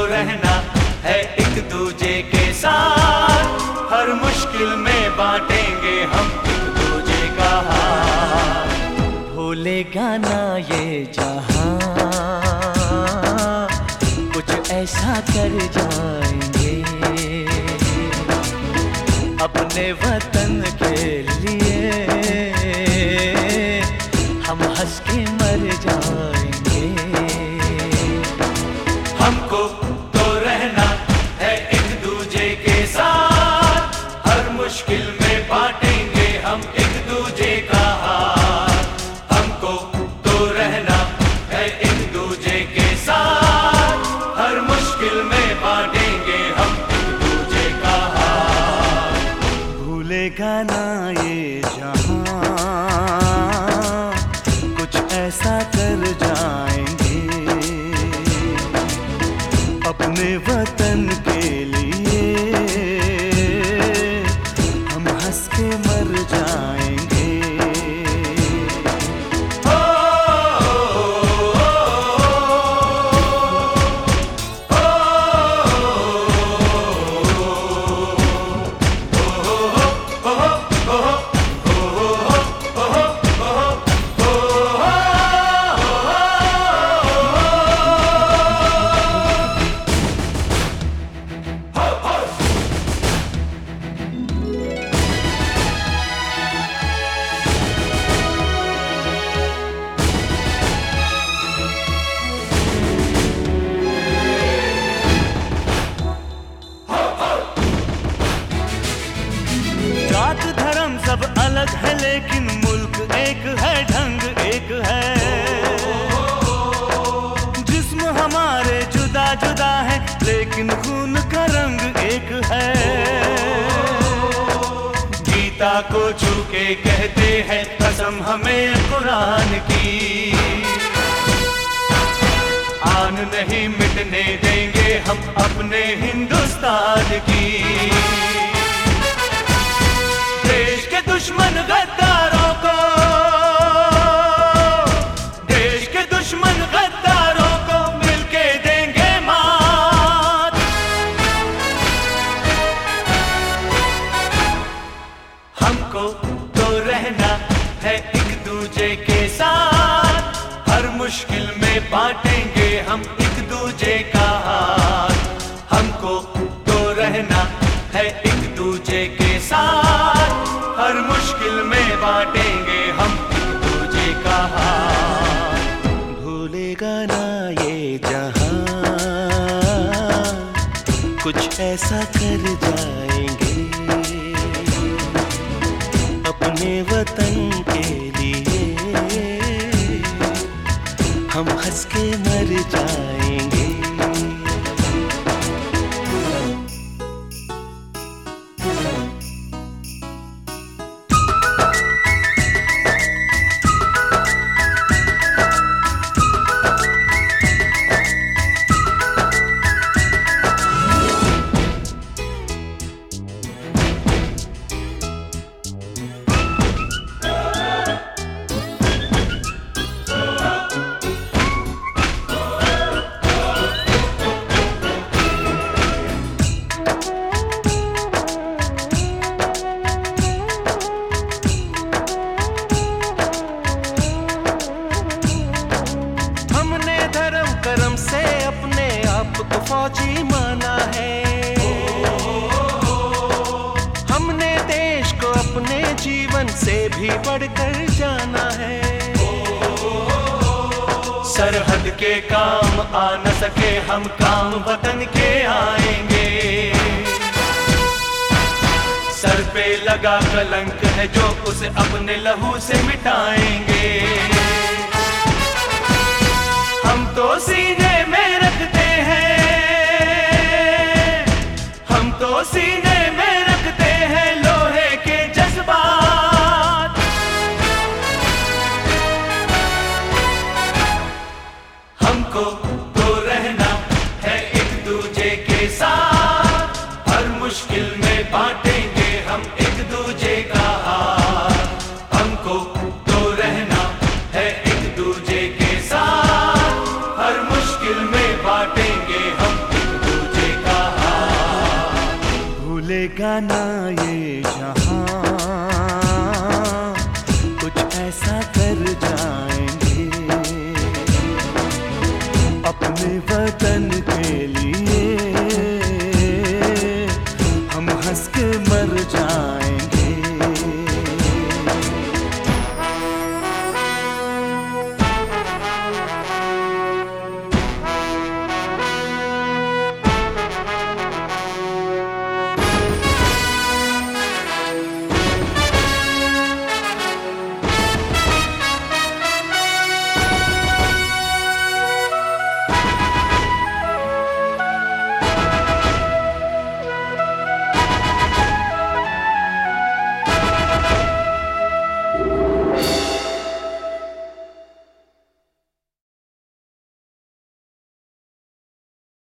रहना है एक दूजे के साथ, हर मुश्किल में बांटेंगे हम एक दूजे का हाथ। भूलेगा ना ये जहां, कुछ ऐसा कर जाएंगे अपने वतन के लिए, हम हंस के मर जाएंगे। हमको तो रहना है एक दूजे के साथ, हर मुश्किल में बांटेंगे हम एक दूजे का हाथ। हमको तो रहना है एक दूजे के साथ, हर मुश्किल में बांटेंगे हम एक दूजे का हाथ। भूलेगा ना ये जहां, कुछ ऐसा कर जाएंगे अपने वतन के लिए, हम हंस के मर जाएंगे। जात धर्म सब अलग है लेकिन मुल्क एक है, ढंग एक है। जिस्म हमारे जुदा जुदा है लेकिन खून का रंग एक है। गीता को छू के कहते हैं कसम हमें कुरान की, आन नहीं मिटने देंगे हम अपने हिंदुस्तान की। देश के दुश्मन गद्दारों को, देश के दुश्मन गद्दारों को मिलके देंगे मात। हमको तो रहना है एक दूजे के साथ, हर मुश्किल में बांटेंगे हम एक दूजे का हाथ। हमको तो रहना है एक दूजे के साथ, हर मुश्किल में बांटेंगे हम एक दूजे का हाथ। भूलेगा ना ये जहां, कुछ ऐसा कर जाएंगे अपने वतन के लिए, हम हंस के मर जाएंगे। करम से अपने आप को फौजी माना है, हमने देश को अपने जीवन से भी बढ़कर जाना है। सरहद के काम आ न सके हम काम वतन के आएंगे, सर पे लगा कलंक है जो उसे अपने लहू से मिटाएंगे। हम तो सीने में रखते हैं, हम तो सीने में रखते हैं लोहे के जज्बात। हमको तो रहना है एक दूजे के साथ, हर मुश्किल में बांटेंगे हम एक दूजे का हाथ। हमको तो रहना है एक दूजे के साथ, हर मुश्किल में बांटेंगे हम एक दूजे गाना ये